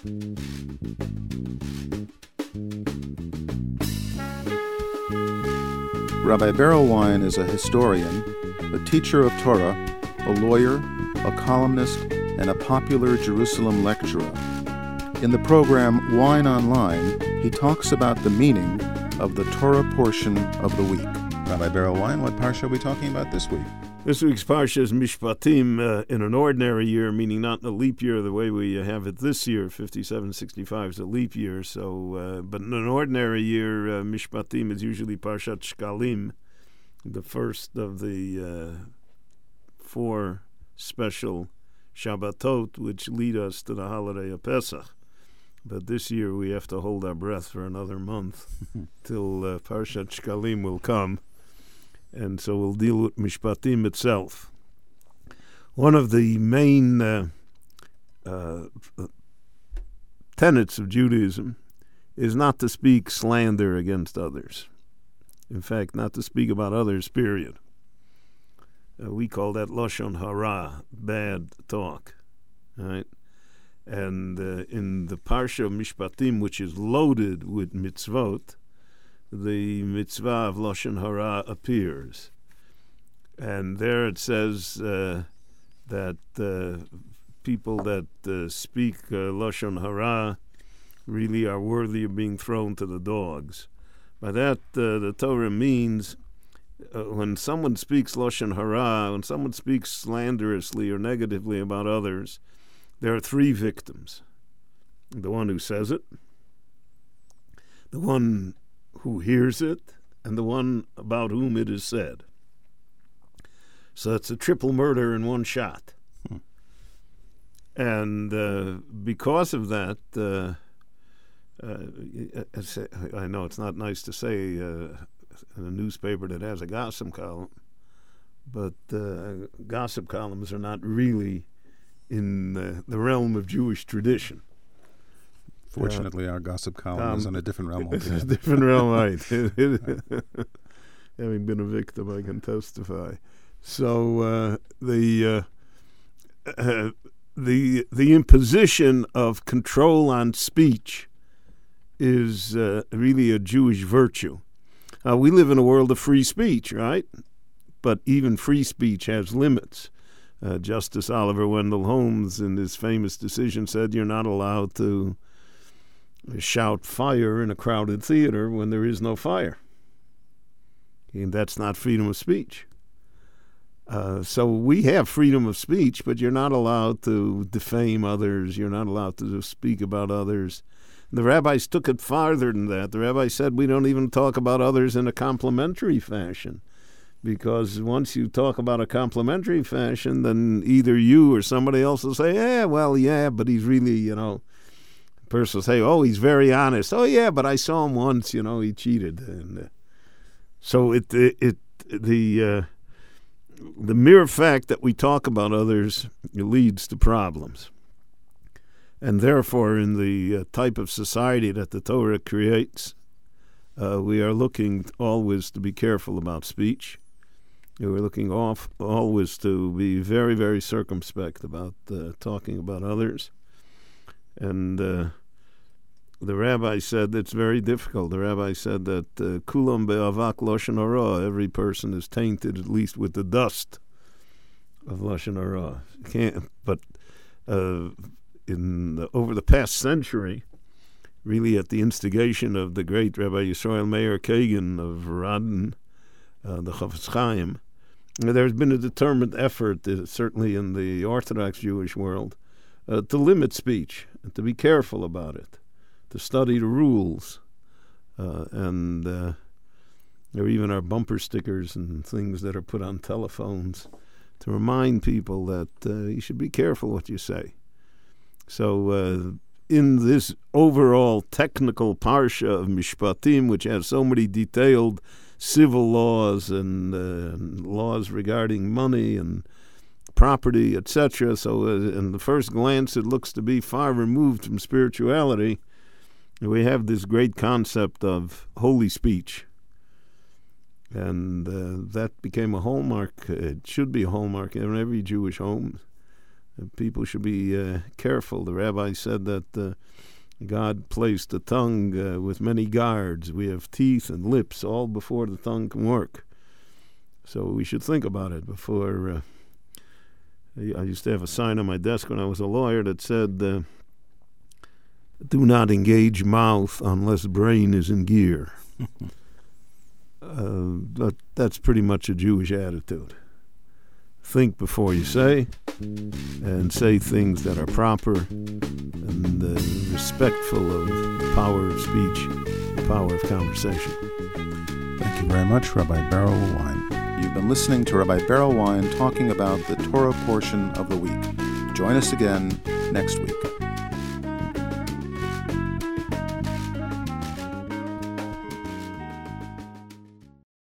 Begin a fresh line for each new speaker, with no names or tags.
Rabbi Berelwein is a historian, a teacher of Torah, a lawyer, a columnist, and a popular Jerusalem lecturer. In the program Wine Online, he talks about the meaning of the Torah portion of the week. Rabbi Berelwein, what parsha are we talking about this week?
This week's parsha is Mishpatim in an ordinary year, meaning not in a leap year the way we have it this year. 5765 is a leap year, but in an ordinary year, Mishpatim is usually Parshat Shkalim, the first of the four special Shabbatot, which lead us to the holiday of Pesach. But this year we have to hold our breath for another month till Parshat Shkalim will come. And so we'll deal with Mishpatim itself. One of the main tenets of Judaism is not to speak slander against others. In fact, not to speak about others, period. We call that Lashon Hara, bad talk. Right? And in the Parsha of Mishpatim, which is loaded with mitzvot, the mitzvah of Lashon Hara appears. And there it says that people that speak Lashon Hara really are worthy of being thrown to the dogs. By that, the Torah means when someone speaks Lashon Hara, when someone speaks slanderously or negatively about others, there are three victims. The one who says it, the one who hears it, and the one about whom it is said. So it's a triple murder in one shot. And because of that, I know it's not nice to say in a newspaper that has a gossip column, but gossip columns are not really in the realm of Jewish tradition.
Fortunately, our gossip column is in a different realm altogether.
It's a different realm, right. Having been a victim, I can testify. So the imposition of control on speech is really a Jewish virtue. We live in a world of free speech, right? But even free speech has limits. Justice Oliver Wendell Holmes, in his famous decision, said you're not allowed to shout fire in a crowded theater when there is no fire. And that's not freedom of speech. So we have freedom of speech, but you're not allowed to defame others. You're not allowed to speak about others. The rabbis took it farther than that. The rabbi said we don't even talk about others in a complimentary fashion, because once you talk about a complimentary fashion, then either you or somebody else will say, but he's really, the person will say, oh, he's very honest. Oh, yeah, but I saw him once, he cheated. And so the mere fact that we talk about others leads to problems. And therefore, in the type of society that the Torah creates, we are looking always to be careful about speech. We're looking always to be very, very circumspect about talking about others. And the rabbi said it's very difficult. The rabbi said that kulam be'avak lashon hara, every person is tainted at least with the dust of lashon hara. But over the past century, really at the instigation of the great Rabbi Yisrael Meir Kagan of Radin, the Chafetz Chaim, there's been a determined effort, certainly in the Orthodox Jewish world, to limit speech and to be careful about it, to study the rules. And there even are bumper stickers and things that are put on telephones to remind people that you should be careful what you say. So in this overall technical parsha of Mishpatim, which has so many detailed civil laws and laws regarding money and property, etc., so in the first glance it looks to be far removed from spirituality, we have this great concept of holy speech. And that became a hallmark. It should be a hallmark in every Jewish home. People should be careful. The rabbi said that God placed the tongue with many guards. We have teeth and lips all before the tongue can work. So we should think about it before. I used to have a sign on my desk when I was a lawyer that said, do not engage mouth unless brain is in gear. That's pretty much a Jewish attitude. Think before you say, and say things that are proper and respectful of the power of speech, the power of conversation.
Thank you very much, Rabbi Berel Wein. You've been listening to Rabbi Berel Wein talking about the Torah portion of the week. Join us again next week.